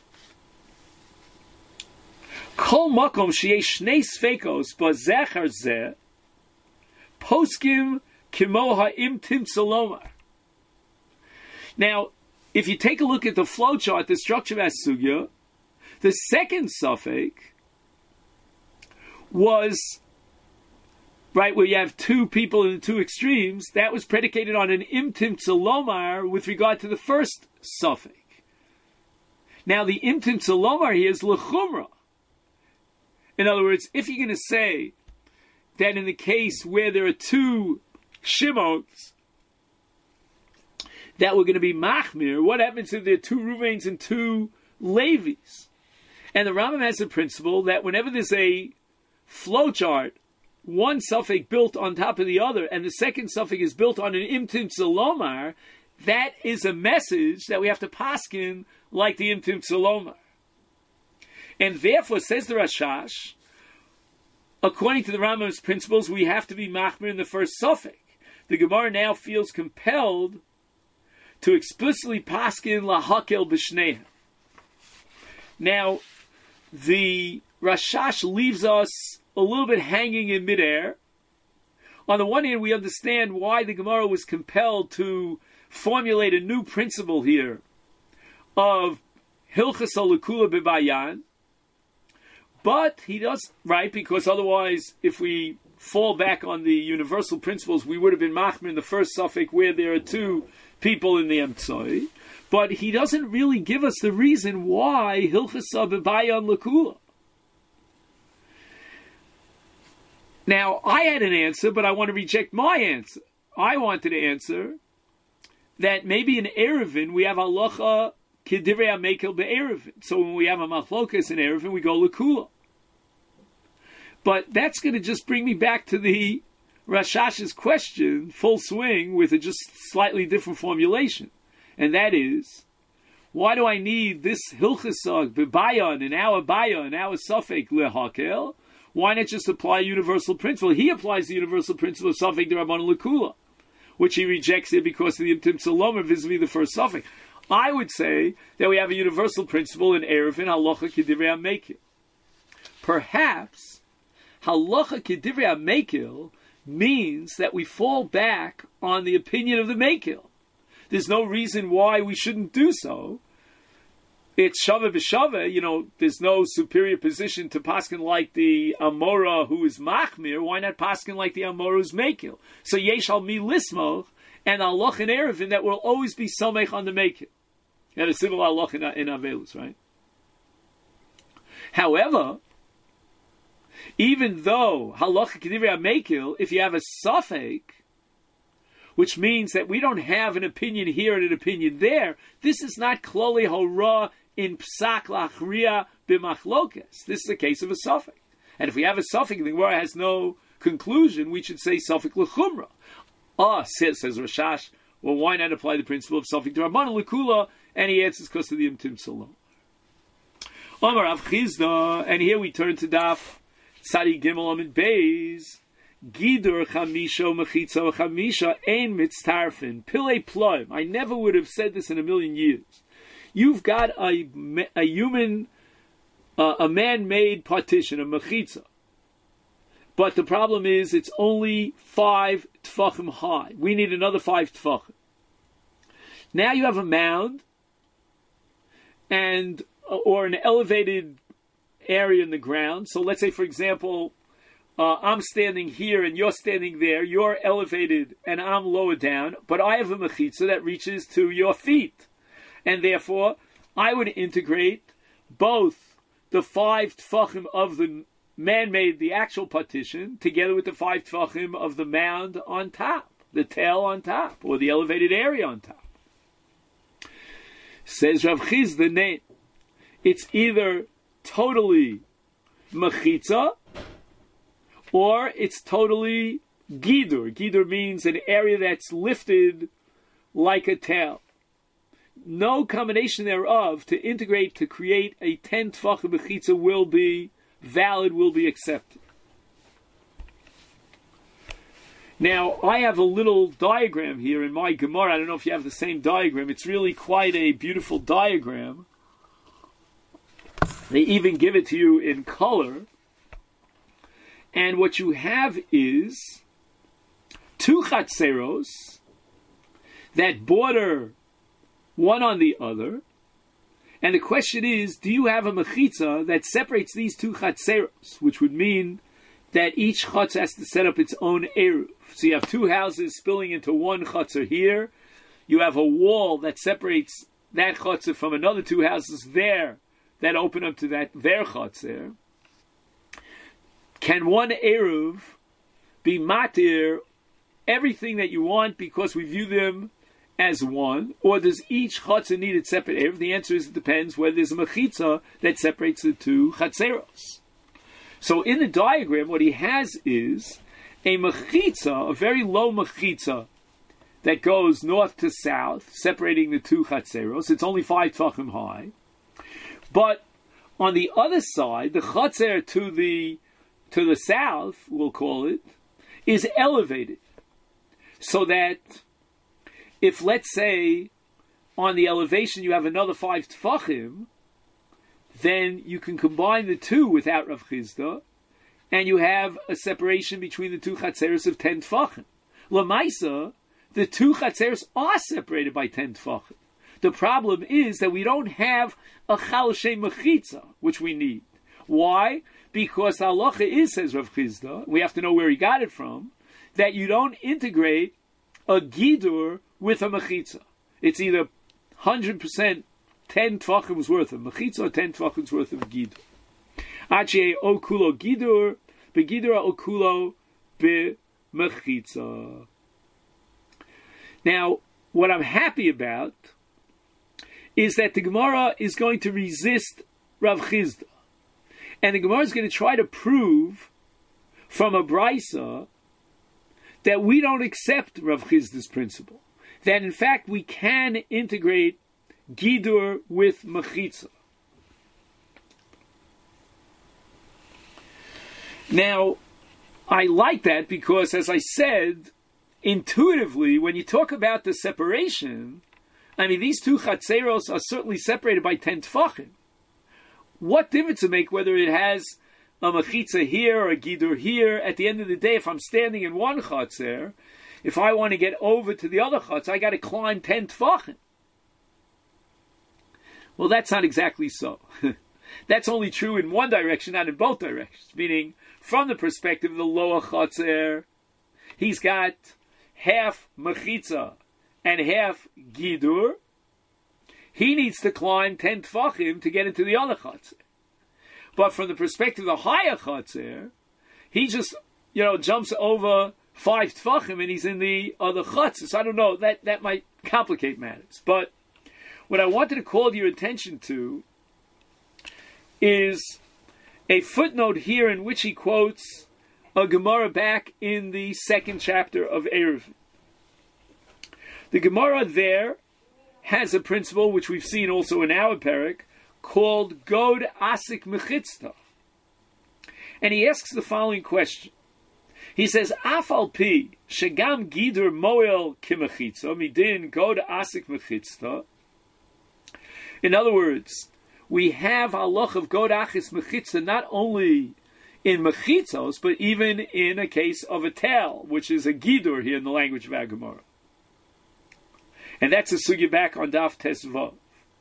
kol makom sheyesh shnei sfekos b'zechar zeh poskim kimo ha'im tim salomar. Now, if you take a look at the flowchart, the structure of Asugya, the second suffix was, right, where you have two people in the two extremes, that was predicated on an imtim tzalomar with regard to the first suffix. Now, the imtim tzalomar here is lechumra. In other words, if you're going to say that in the case where there are two Shimons that we're going to be machmir, what happens if there are two Ruvains and two Levis? And the Rambam has the principle that whenever there's a flowchart, one suffix built on top of the other, and the second suffix is built on an imtim tzalomar, that is a message that we have to paskin like the imtim tzalomar. And therefore, says the Rashash, according to the Rambam's principles, we have to be machmir in the first suffix. The Gemara now feels compelled to explicitly paskin lahakel b'shneiha. Now, the Rashash leaves us a little bit hanging in midair. On the one hand, we understand why the Gemara was compelled to formulate a new principle here of hilchas alukula b'bayan, but he does, right, because otherwise, if we fall back on the universal principles, we would have been machmir in the first suffix where there are two people in the emtsoi. But he doesn't really give us the reason why hilchas b'bayan lakula. Now, I had an answer, but I want to reject my answer. I wanted to answer that maybe in Erevin we have halacha k'divrei hamekel be'erevin. So when we have a machlokas in Erevin, we go lakula. But that's going to just bring me back to the Rashash's question, full swing, with a just slightly different formulation. And that is, why do I need this hilchasag b'bayan in our bayan, in our suffix lehakel? Why not just apply a universal principle? He applies the universal principle of suffix d'Rabbanan lakula, which he rejects here because of the imtim tzalomar vis-a-vis the first suffix. I would say that we have a universal principle in Erevin, halacha k'divrei hamekel. Perhaps halacha k'divrei hamekel means that we fall back on the opinion of the mekel. There's no reason why we shouldn't do so. It's shava b'shava, you know, there's no superior position to paskin like the Amora who is machmir. Why not paskin like the Amora who's mekel? So yesh al mi lismoch, and halacha in Erevin that will always be somech on the mekel. You had a similar halacha in, in Avelus, right? However, even though halacha k'divrei hamekel, if you have a suffix, which means that we don't have an opinion here and an opinion there, this is not kloli hora in psak lachria b'machlokas. This is the case of a suffix. And if we have a suffix, the Gemara has no conclusion, we should say suffix l'chumra. Ah, says, says Rashash, well, why not apply the principle of suffix to Rabbanan l'kula? And he answers because of the imtim salom. Omar Rav Chizda, and here we turn to Daf Tzadi Gimel Amid Beis. Gidur chamisha mechitza chamisha ein mitztarfin pilei ploim. I never would have said this in a million years. You've got a a human, uh, a man-made partition, a mechitza, but the problem is it's only five tefachim high. We need another five tefachim. Now you have a mound, and or an elevated area in the ground. So let's say, for example, Uh, I'm standing here and you're standing there, you're elevated and I'm lower down, but I have a mechitza that reaches to your feet. And therefore, I would integrate both the five tefachim of the man-made, the actual partition, together with the five tefachim of the mound on top, the tail on top, or the elevated area on top. Says Rav Chizda, it's either totally mechitza, or it's totally gidur. Gidur means an area that's lifted like a tail. No combination thereof to integrate to create a ten tefachim mechitza will be valid, will be accepted. Now, I have a little diagram here in my Gemara. I don't know if you have the same diagram. It's really quite a beautiful diagram. They even give it to you in color. And what you have is two chatzeros that border one on the other. And the question is, do you have a mechitza that separates these two chatzeros? Which would mean that each chutz has to set up its own eruv. So you have two houses spilling into one chutzner here. You have a wall that separates that chutzner from another two houses there that open up to that their chutzner. Can one eruv be matir everything that you want because we view them as one, or does each chutzner need its separate eruv? The answer is it depends whether there's a mechitza that separates the two chatzeros. So in the diagram, what he has is a mechitza, a very low mechitza, that goes north to south, separating the two chatzeros. It's only five tefachim high. But on the other side, the chatzer to the to the south, we'll call it, is elevated. So that if, let's say, on the elevation you have another five tefachim, then you can combine the two without Rav Chisda, and you have a separation between the two chatzeros of ten tefachim. Lamaisa, the two chatzeros are separated by ten tefachim. The problem is that we don't have a chal shem mechitza, which we need. Why? Because the halacha is, says Rav Chisda, we have to know where he got it from, that you don't integrate a gidur with a mechitza. It's either one hundred percent ten tvachim's worth of mechitza or ten tvachim's worth of gidur. Ache okulo gidur, be gidur okulo be mechitza. Now, what I'm happy about is that the Gemara is going to resist Rav Chisda. And the Gemara is going to try to prove from a brisa that we don't accept Rav Chisda's principle. That in fact we can integrate gidur with mechitza. Now, I like that because, as I said, intuitively, when you talk about the separation, I mean, these two chatzeros are certainly separated by ten tefachim. What difference it make whether it has a mechitza here or a gidur here? At the end of the day, if I'm standing in one chatzer, if I want to get over to the other chatzer, I got to climb ten tefachim. Well, that's not exactly so. That's only true in one direction, not in both directions. Meaning, from the perspective of the lower chatzer, he's got half mechitza and half gidur. He needs to climb ten tefachim to get into the other chatzer. But from the perspective of the higher chatzer, he just, you know, jumps over five tefachim and he's in the other chatzer. So I don't know, that, that might complicate matters. But what I wanted to call your attention to is a footnote here in which he quotes a Gemara back in the second chapter of Eruvin. The Gemara there has a principle which we've seen also in our parak called God Asik Mechitza. And he asks the following question. He says, Afal pi shegam gidur moel kimechitza midin God Asik Mechitza. In other words, we have halach of God Achis Mechitza not only in mechitzos, but even in a case of a tel, which is a gidur here in the language of our Gemara. And that's a sugya back on Daf Tesvav.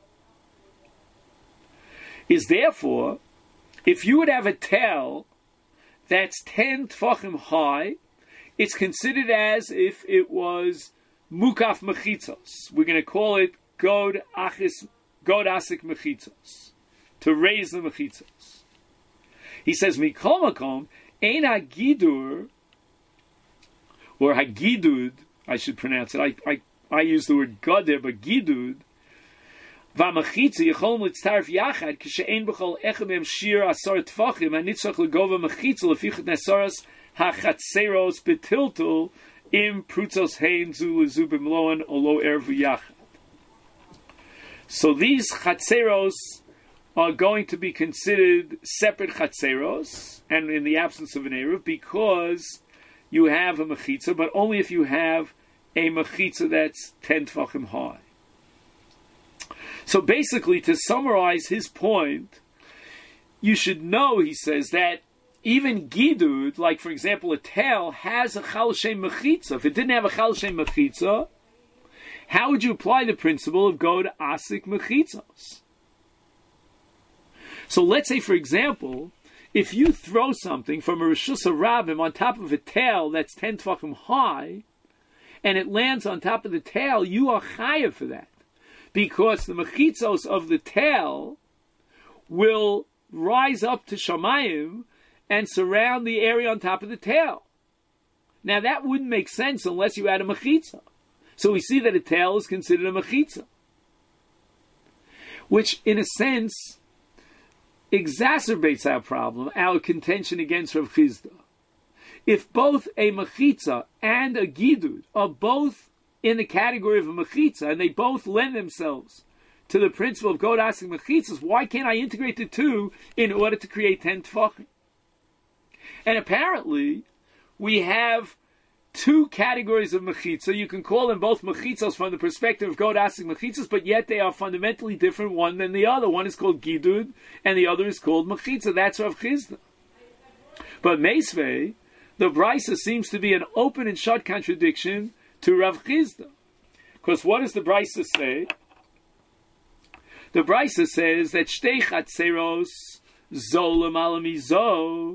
Is therefore, if you would have a tel that's ten tefachim high, it's considered as if it was mukaf mechitzos. We're going to call it god achis, god asik mechitzos, to raise the mechitzos. He says, mikol makom, ein hagidur, or hagidud, I should pronounce it, I, I I use the word God there, but gidud, v'amachitza yicholm litztarf yachad, k'she'ein b'chol echem em shir asar tfachim, hanitzach legova machitza lefichat nesaras hachatzeros betiltul im prutzos hein zu lezu b'mloan olo ervu yachad. So these chatzeros are going to be considered separate chatzeros, and in the absence of an eruv, because you have a machitza, but only if you have a mechitza that's ten tefachim high. So basically, to summarize his point, you should know, he says, that even gidud, like for example a tel, has a chal shem mechitza. If it didn't have a chal shem mechitza, how would you apply the principle of god asik mechitzos? So let's say, for example, if you throw something from a Rishus HaRabim on top of a tail that's ten tefachim high, and it lands on top of the tail, you are chayav for that. Because the mechitzos of the tail will rise up to Shamayim and surround the area on top of the tail. Now that wouldn't make sense unless you had a mechitza. So we see that a tail is considered a mechitza, which in a sense exacerbates our problem, our contention against Rav Chisda. If both a mechitza and a gidud are both in the category of a mechitza, and they both lend themselves to the principle of God asking mechitzas, why can't I integrate the two in order to create ten tefachim? And apparently, we have two categories of mechitza. You can call them both mechitzos from the perspective of God asking mechitzas, but yet they are fundamentally different one than the other. One is called gidud, and the other is called mechitza. That's Rav Chisda. But Meisvei, the Brisa seems to be an open and shut contradiction to Rav Chisda. Because what does the Brisa say? The Brisa says that shtei chatzeros zo l'mala mizo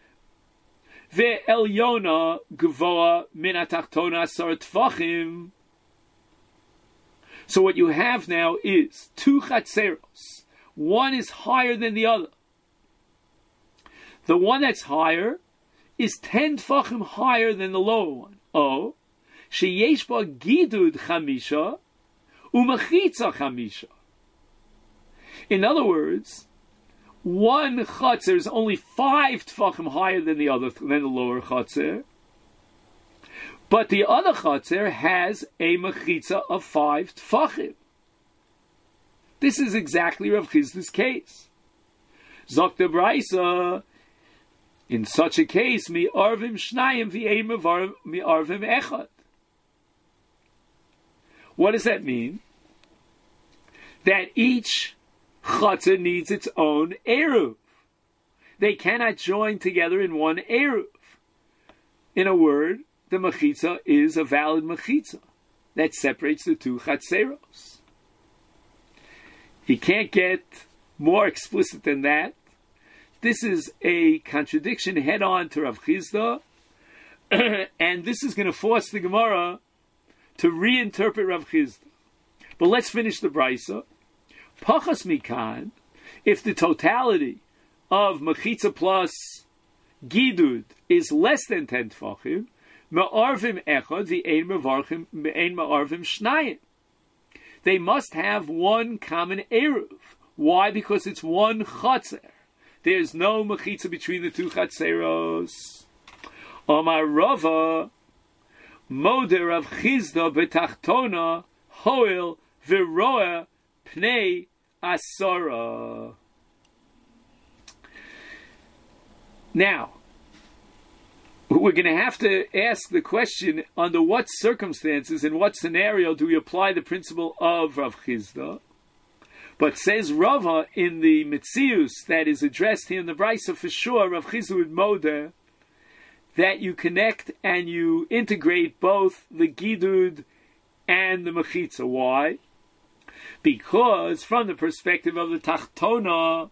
ve'elyona gvoa min hatachtona asar tfachim. So what you have now is two chatzeros. One is higher than the other. The one that's higher is ten tfachim higher than the lower one. Oh, sheyesh ba gidud chamisha umachitza chamisha. In other words, one chotzer is only five tefachim higher than the other, than the lower chotzer, but the other chotzer has a mechitza of five tefachim. This is exactly Rav Chisda's case. Zok de Brisa, in such a case, mi arvim shnayim v'eim mi arvim echad. What does that mean? That each Chatzah needs its own Eruv. They cannot join together in one Eruv. In a word, the Mechitza is a valid Mechitza that separates the two Chatzeros. He can't get more explicit than that. This is a contradiction head-on to Rav Chisda, and this is going to force the Gemara to reinterpret Rav Chisda. But let's finish the Brisa. Pachas mikan, if the totality of mechitza plus gidud is less than ten tefachim, me'arvim echad v'ein mevarchim me'ein me'arvim shnayim. They must have one common eruv. Why? Because it's one chatzer. There's no mechitza between the two chatzeros. Omar Rava, moder Rav Chisda betachtona hoil v'roa pnei asara. Now, we're going to have to ask the question, under what circumstances, in what scenario do we apply the principle of Rav Chisda? But says Rava in the Metzius that is addressed here in the Brisa, for sure, Rav Chisda would moder that you connect and you integrate both the Gidud and the Mechitza. Why? Because from the perspective of the Tachtona,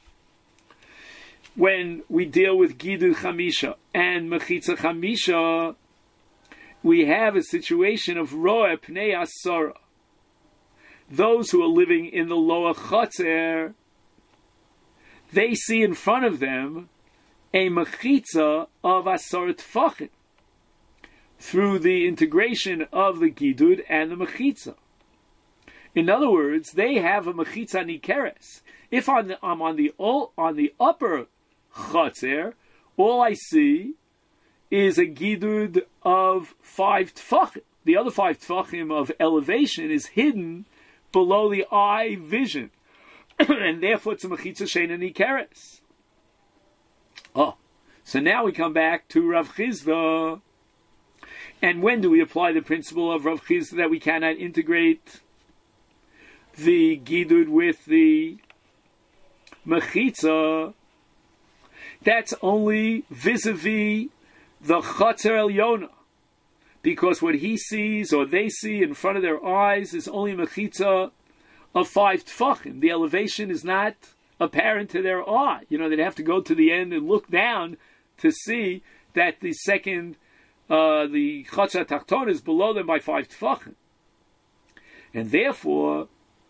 when we deal with Gidud Chamisha and Mechitza Chamisha, we have a situation of Roeh Pnei Asara. Those who are living in the lower Chatzer, they see in front of them a Mechitza of Asar Tfachim through the integration of the Gidud and the Mechitza. In other words, they have a Mechitza Nikeres. If I'm, the, I'm on the on the upper Chatzer, all I see is a Gidud of five Tfachim. The other five Tfachim of elevation is hidden below the eye vision. And therefore it's a Mechitza Sheina Nikeres. Oh, so now we come back to Rav Chisda. And when do we apply the principle of Rav Chisda that we cannot integrate the Gidud with the Mechitza? That's only vis-a-vis the Chatzer Elyona. Because what he sees, or they see in front of their eyes, is only Mechitza of five Tfachim. The elevation is not apparent to their eye. You know, they'd have to go to the end and look down to see that the second, uh, the Chotzer Tachtona is below them by five tefachim. And therefore,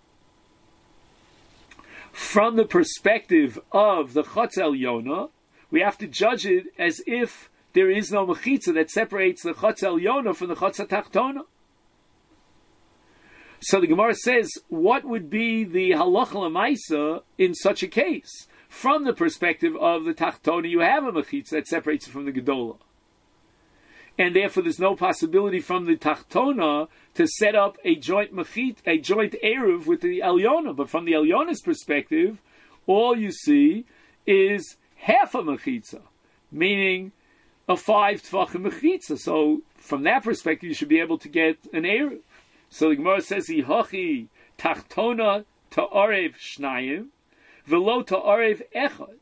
from the perspective of the Chotz Elyona, we have to judge it as if there is no mechitza that separates the Chotz Elyona from the Chotz Tachtona. So the Gemara says, what would be the halacha l'maisa in such a case? From the perspective of the Tachtona, you have a mechitza that separates it from the Gedola. And therefore there's no possibility from the Tachtona to set up a joint mechit, a joint eruv with the Elyona. But from the Elyona's perspective, all you see is half a mechitza, meaning a five tefachim mechitza. So from that perspective, you should be able to get an eruv. So the Gemara says, "Hihachi Tachtona ta'arev shnayim, velo ta'arev echad."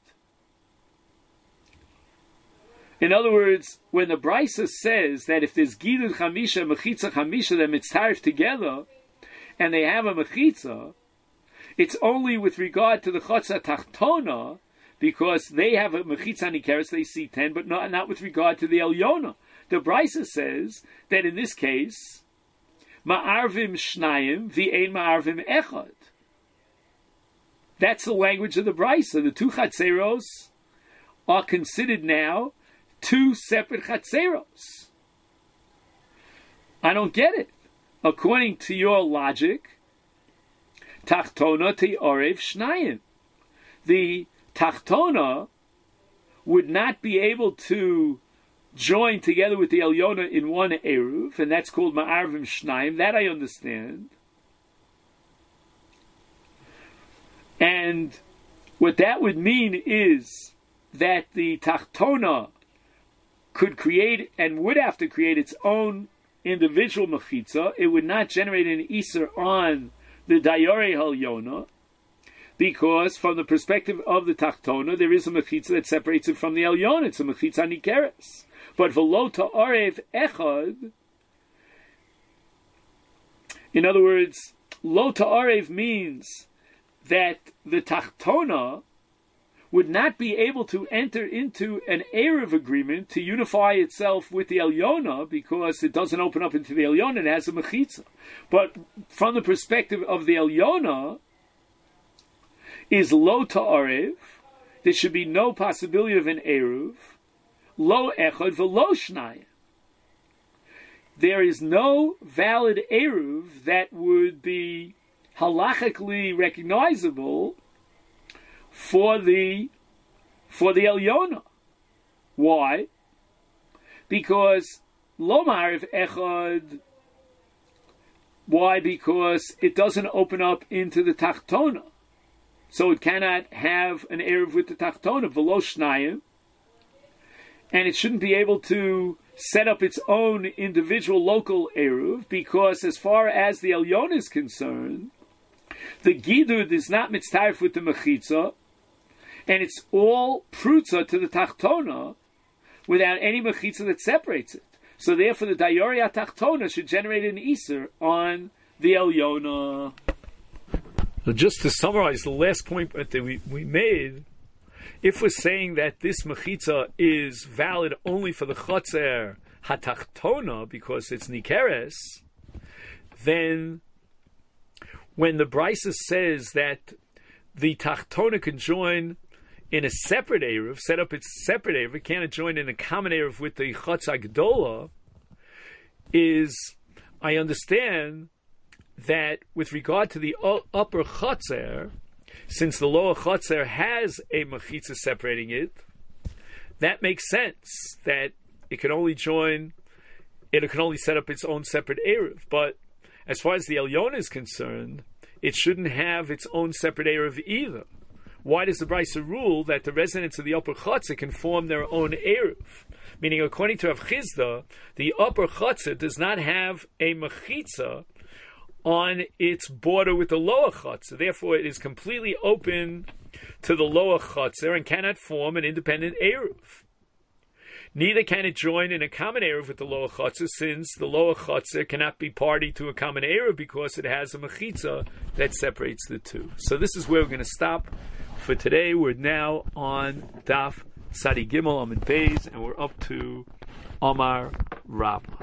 In other words, when the Brisa says that if there's Gidud Chamisha, Mechitza Chamisha, they're mitzaref together, and they have a Mechitza, it's only with regard to the Chotza Tachtona, because they have a Mechitza Nikeres, they see ten, but not, not with regard to the Elyona. The Brisa says that in this case, Ma'arvim Shnayim, V'ein Ma'arvim Echad. That's the language of the Brisa. The two Chatzeros are considered now two separate chatzeros. I don't get it. According to your logic, Tachtona te'orev shnayim. The Tachtona would not be able to join together with the Elyona in one eruv, and that's called ma'arvim shnayim. That I understand. And what that would mean is that the Tachtona could create and would have to create its own individual mechitza. It would not generate an iser on the Dayore Halyona, because from the perspective of the Tachtona, there is a mechitza that separates it from the Elyona. It's a mechitza nikeres. But v'lo ta'arev echad, in other words, lo ta'arev means that the Tachtona would not be able to enter into an eruv agreement to unify itself with the Elyona, because it doesn't open up into the Elyona, it has a mechitza. But from the perspective of the Elyona, is lo ta'arev, there should be no possibility of an eruv, lo echad v'lo shnayim. There is no valid eruv that would be halachically recognizable for the for the Elyona. Why? Because lo ma'ariv echad. Why? Because it doesn't open up into the Tachtona, so it cannot have an eruv with the Tachtona v'lo shnayim, and it shouldn't be able to set up its own individual local eruv, because as far as the Elyona is concerned, the Gidud is not mitztaref with the Mechitza, and it's all prutza to the Tachtona without any Mechitza that separates it. So therefore the Dayoria Tachtona should generate an Iser on the Elyona. So just to summarize the last point that we, we made, if we're saying that this Mechitza is valid only for the Chotzer HaTachtona because it's Nikeres, then when the Brisa says that the Tachtona can join in a separate Eruv, set up its separate Eruv, it can't join in a common Eruv with the Chotz HaGedola, is, I understand that with regard to the upper Chotzer, since the lower Chotzer has a Mechitza separating it, that makes sense that it can only join, it can only set up its own separate Eruv. But as far as the Elyona is concerned, it shouldn't have its own separate Eruv either. Why does the Brisa rule that the residents of the upper Chotzer can form their own Eruv? Meaning, according to Rav Chizda, the upper Chotzer does not have a Mechitza on its border with the lower Chotzer. Therefore, it is completely open to the lower Chotzer and cannot form an independent Eruv. Neither can it join in a common Eruv with the lower Chotzer, since the lower Chotzer cannot be party to a common Eruv because it has a Mechitza that separates the two. So this is where we're going to stop for today. We're now on Daf Sadi Gimel Amid Beis, and we're up to Omar Rabba.